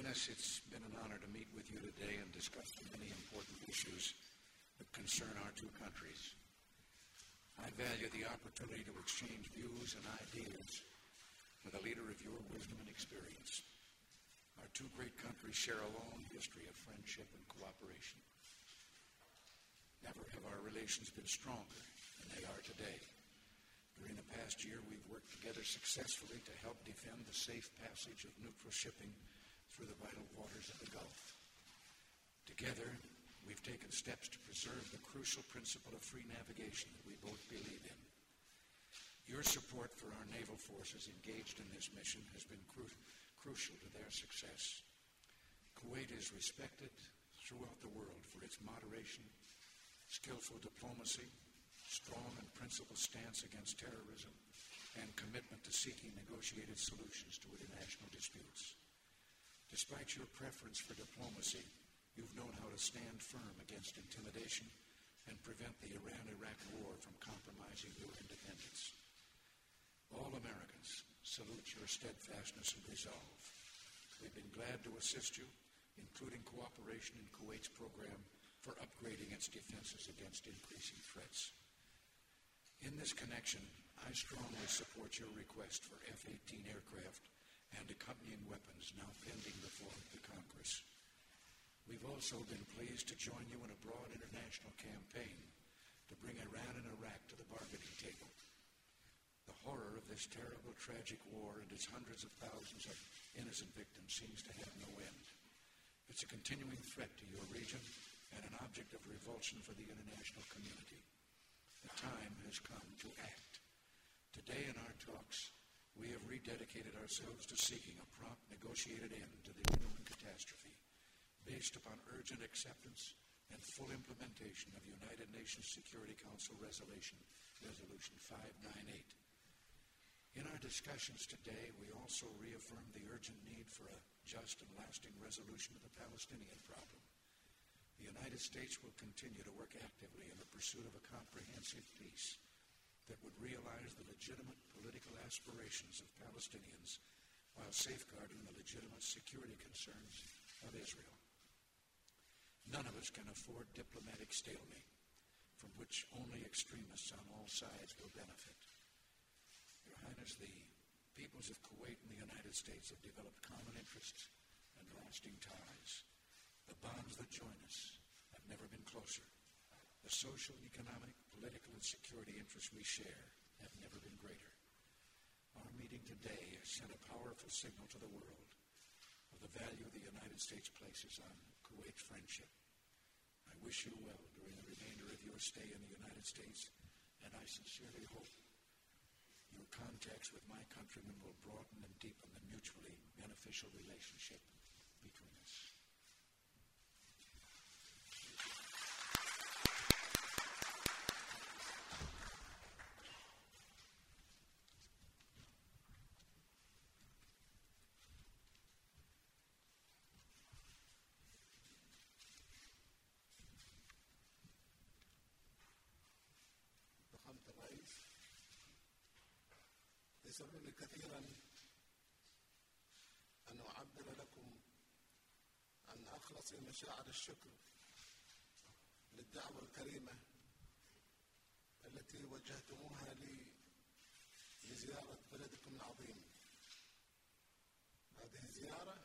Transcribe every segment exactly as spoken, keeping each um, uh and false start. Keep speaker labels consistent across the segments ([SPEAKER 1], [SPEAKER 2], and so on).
[SPEAKER 1] Highness, it's been an honor to meet with you today and discuss the many important issues that concern our two countries. I value the opportunity to exchange views and ideas with a leader of your wisdom and experience. Our two great countries share a long history of friendship and cooperation. Never have our relations been stronger than they are today. During the past year, we've worked together successfully to help defend the safe passage of neutral shipping through the vital waters of the Gulf. Together, we've taken steps to preserve the crucial principle of free navigation that we both believe in. Your support for our naval forces engaged in this mission has been cru- crucial to their success. Kuwait is respected throughout the world for its moderation, skillful diplomacy, strong and principled stance against terrorism, and commitment to seeking negotiated solutions to international disputes. Despite your preference for diplomacy, you've known how to stand firm against intimidation and prevent the Iran-Iraq war from compromising your independence. All Americans salute your steadfastness and resolve. We've been glad to assist you, including cooperation in Kuwait's program for upgrading its defenses against increasing threats. In this connection, I strongly support your request for F eighteen aircraft and accompanying weapons now pending before the Congress. We've also been pleased to join you in a broad international campaign to bring Iran and Iraq to the bargaining table. The horror of this terrible, tragic war and its hundreds of thousands of innocent victims seems to have no end. It's a continuing threat to your region and an object of revulsion for the international community. The time has come to act. Today in our talks, we have rededicated ourselves to seeking a prompt, negotiated end to the human catastrophe based upon urgent acceptance and full implementation of United Nations Security Council Resolution, Resolution five ninety-eight. In our discussions today, we also reaffirm the urgent need for a just and lasting resolution of the Palestinian problem. The United States will continue to work actively in the pursuit of a comprehensive peace that would realize the legitimate political aspirations of Palestinians while safeguarding the legitimate security concerns of Israel. None of us can afford diplomatic stalemate, from which only extremists on all sides will benefit. Your Highness, the peoples of Kuwait and the United States have developed common interests and lasting ties. The bonds that join us have never been closer. The social, economic, political, and security interests we share have never been greater. Our meeting today has sent a powerful signal to the world of the value the United States places on Kuwait's friendship. I wish you well during the remainder of your stay in the United States, and I sincerely hope your contacts with my countrymen will broaden and deepen the mutually beneficial relationship between us.
[SPEAKER 2] يسرني كثيرا أن أعبر لكم عن أخلص مشاعر الشكر للدعوة الكريمة التي وجهتموها لي لزيارة بلدكم العظيم. هذه الزيارة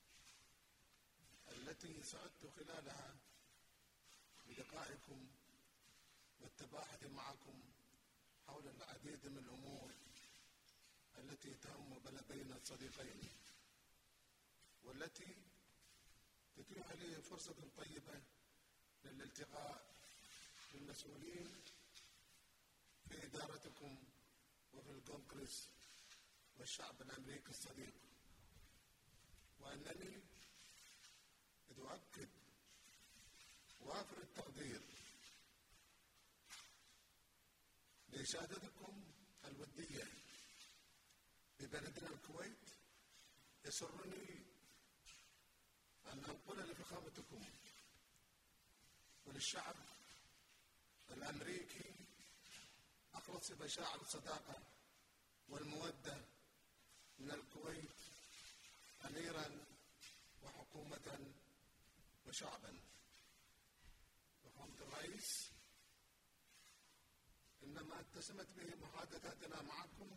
[SPEAKER 2] التي سعدت خلالها بلقائكم والتباحث معكم حول العديد من الأمور التي تهم بلدينا الصديقين، والتي تتيح لي فرصة طيبة للالتقاء بالمسؤولين في إدارتكم وفي الكونغرس والشعب الأمريكي الصديق، وأنني أؤكد وافر التقدير لإشادتكم الودية ببلدنا الكويت. يسرني أن أنقل لفخامتكم وللشعب الأمريكي أخلص مشاعر الصداقة والمودة من الكويت أميراً وحسناً حكومة وشعبا. فخامة الرئيس، إنما اتسمت به محادثاتنا معكم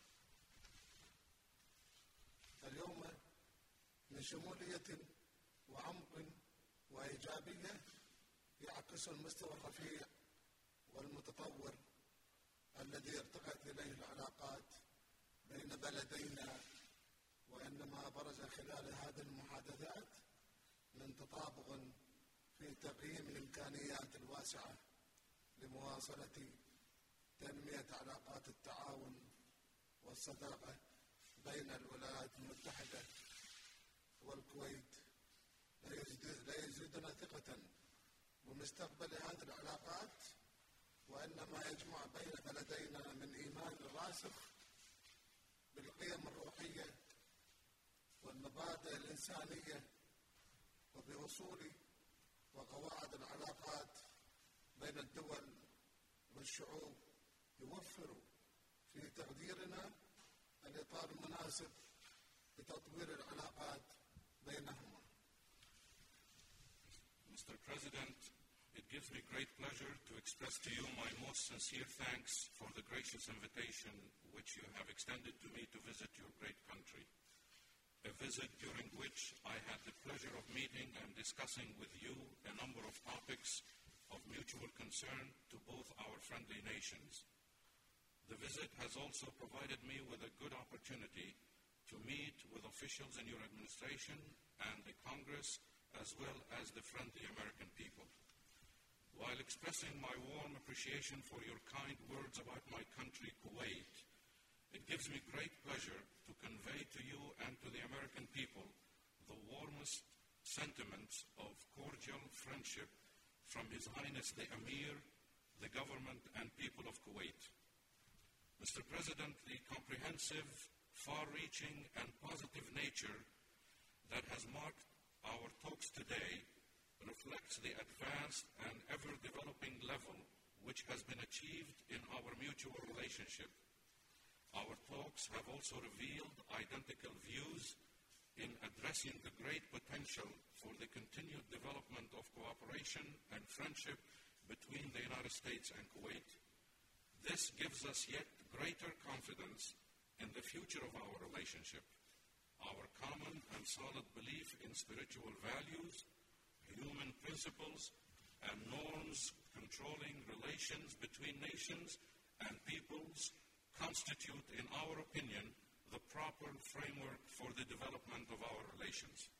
[SPEAKER 2] اليوم من شمولية وعمق وإيجابية يعكس المستوى الرفيع والمتطور الذي ارتقت إليه العلاقات بين بلدينا، وإنما برز خلال هذه المحادثات من تطابق في تقييم الإمكانيات الواسعة لمواصلة تنمية علاقات التعاون والصداقة بين الولايات المتحدة والكويت. لا يزيدنا ثقة بمستقبل هذه العلاقات، وإنما يجمع بين بلدينا من إيمان راسخ بالقيم الروحية والمبادئ الإنسانية وبأصول وقواعد العلاقات بين الدول والشعوب، يوفر في تقديرنا الإطار المناسب لتطوير العلاقات بينهما.
[SPEAKER 3] Mister President, it gives me great pleasure to express to you my most sincere thanks for the gracious invitation which you have extended to me to visit your great country. A visit during which I had the pleasure of meeting and discussing with you a number of topics of mutual concern to both our friendly nations. The visit has also provided me with a good opportunity to meet with officials in your administration and the Congress, as well as the friendly American people. While expressing my warm appreciation for your kind words about my country, Kuwait, it gives me great pleasure to convey to you and to the American people the warmest sentiments of cordial friendship from His Highness the Emir, the government and people of Kuwait. Mister President, the comprehensive, far-reaching and positive nature that has marked our talks today reflects the advanced and ever-developing level which has been achieved in our mutual relationship. Our talks have also revealed identical views in addressing the great potential for the continued development of cooperation and friendship between the United States and Kuwait. This gives us yet greater confidence in the future of our relationship. Our common and solid belief in spiritual values, human principles, and norms controlling relations between nations and peoples constitute, in our opinion, the proper framework for the development of our relations.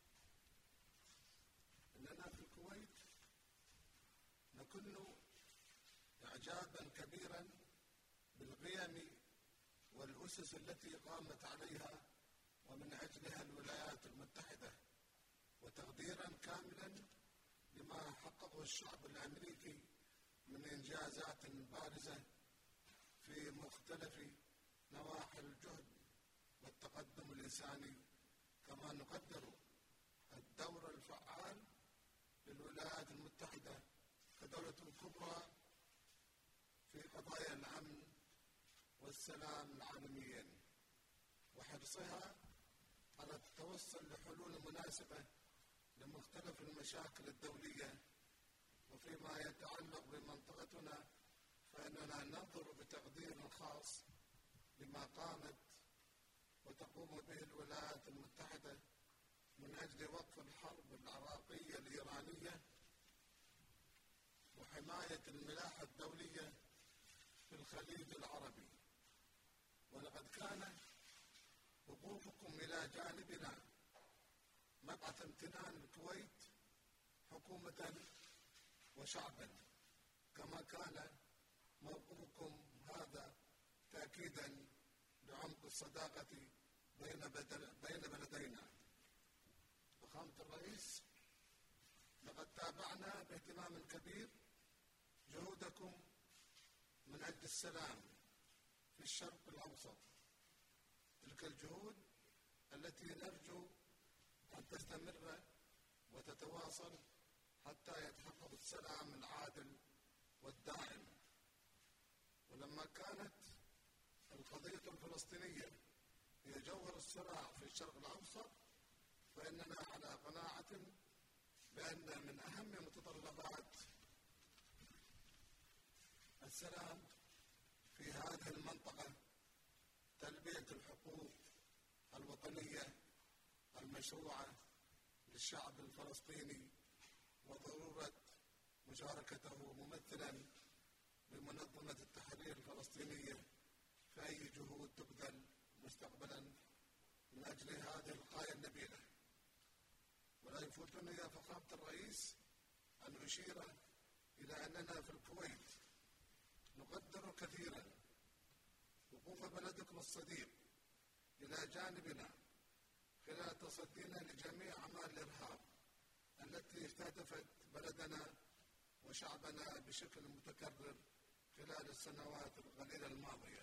[SPEAKER 2] إننا في الكويت نكن إعجابا كبيرا بالقيم والأسس التي قامت عليها ومن أجلها الولايات المتحدة، وتقديرا كاملا لما حققه الشعب الأمريكي من إنجازات بارزة في مختلف نواحي الجهد والتقدم الإنساني. كما نقدر الدور الفعال للولايات المتحدة كدولة كبرى في قضايا الأمن والسلام العالميين، وحرصها على التوصل لحلول مناسبة لمختلف المشاكل الدولية. وفيما يتعلق بمنطقتنا فإننا ننظر بتقدير خاص لما قامت وتقوم به الولايات المتحدة من أجل وقف الحرب العراقية الإيرانية وحماية الملاحة الدولية في الخليج العربي. ولقد كان وقوفكم إلى جانبنا مبعث امتنان الكويت حكومة وشعبا، كما كان موقفكم هذا تأكيدا لعمق الصداقة بين بين بلدينا. فخامة الرئيس، لقد تابعنا باهتمام كبير جهودكم من أجل السلام في الشرق الأوسط، تلك الجهود التي نرجو أن تستمر وتتواصل حتى يتحقق السلام العادل والدائم. ولما كانت القضية الفلسطينية هي جوهر الصراع في الشرق الأوسط، فإننا على قناعة وأختم بأن من أهم متطلبات السلام في هذه المنطقة تلبية الحقوق الوطنية المشروعة للشعب الفلسطيني وضرورة مشاركته ممثلا بمنظمة التحرير الفلسطينية في أي جهود تبذل مستقبلا من أجل هذه الغاية النبيلة. ولا يفوتني يا فخامة الرئيس أن أشير إلى أننا في الكويت نقدر كثيرا وقوف بلدكم الصديق إلى جانبنا خلال تصدينا لجميع أعمال الإرهاب التي استهدفت بلدنا وشعبنا بشكل متكرر خلال السنوات القليلة الماضية.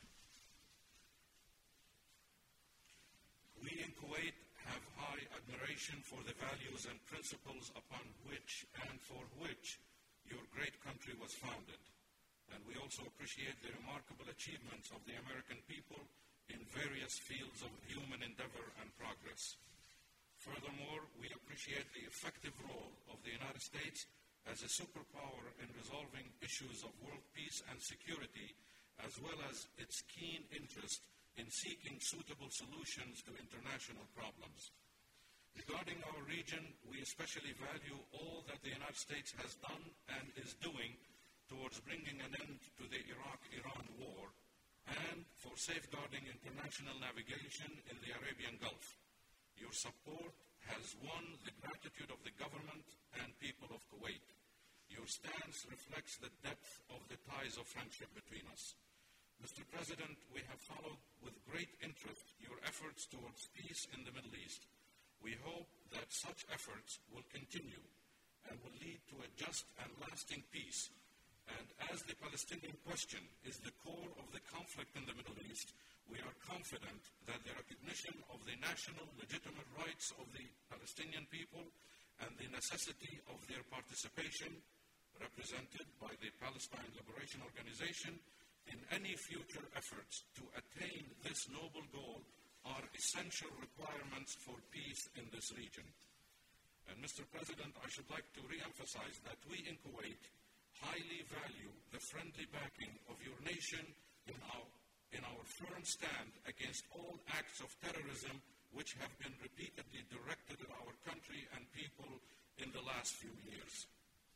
[SPEAKER 3] We in Kuwait have high admiration for the values and principles upon which and for which your great country was founded. And we also appreciate the remarkable achievements of the American people in various fields of human endeavor and progress. Furthermore, we appreciate the effective role of the United States as a superpower in resolving issues of world peace and security, as well as its keen interest in seeking suitable solutions to international problems. Regarding our region, we especially value all that the United States has done and is doing towards bringing an end to the Iraq-Iran war and for safeguarding international navigation in the Arabian Gulf. Your support has won the gratitude of the government and people of Kuwait. Your stance reflects the depth of the ties of friendship between us. Mister President, we have followed with great interest your efforts towards peace in the Middle East. We hope that such efforts will continue and will lead to a just and lasting peace. And as the Palestinian question is the core of the conflict in the Middle East, we are confident that the recognition of the national legitimate rights of the Palestinian people and the necessity of their participation, represented by the Palestine Liberation Organization, in any future efforts to attain this noble goal are essential requirements for peace in this region. And Mister President, I should like to re-emphasize that we in Kuwait highly value the friendly backing of your nation in our, in our firm stand against all acts of terrorism which have been repeatedly directed at our country and people in the last few years.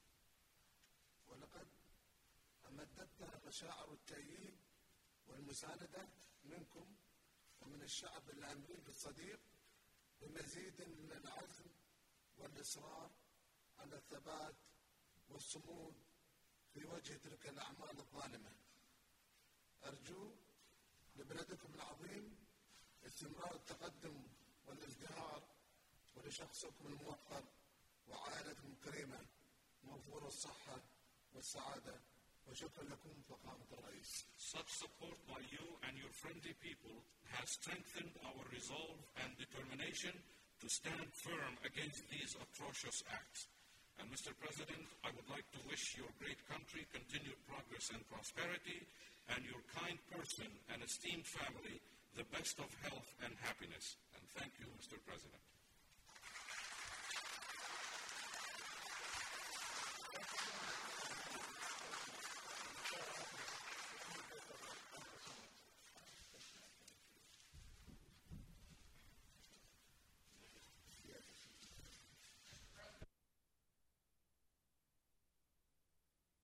[SPEAKER 2] ولقد أمدتنا مشاعر التأييد والمساندة منكم ومن الشعب الأمريكي الصديق بمزيد من العزم والإصرار على الثبات والصمود في وجه تلك الأعمال الظالمة. أرجو لبلدكم العظيم استمرار التقدم والازدهار ولشخصكم الموقر وعائلتكم الكريمة موفور الصحة والسعادة وشكرا لكم فخامة الرئيس.
[SPEAKER 3] Such support by you and your friendly people has strengthened our resolve and determination to stand firm against these atrocious acts. And Mister President, I would like to wish your great country continued progress and prosperity, and your kind person and esteemed family the best of health and happiness. And thank you, Mister President.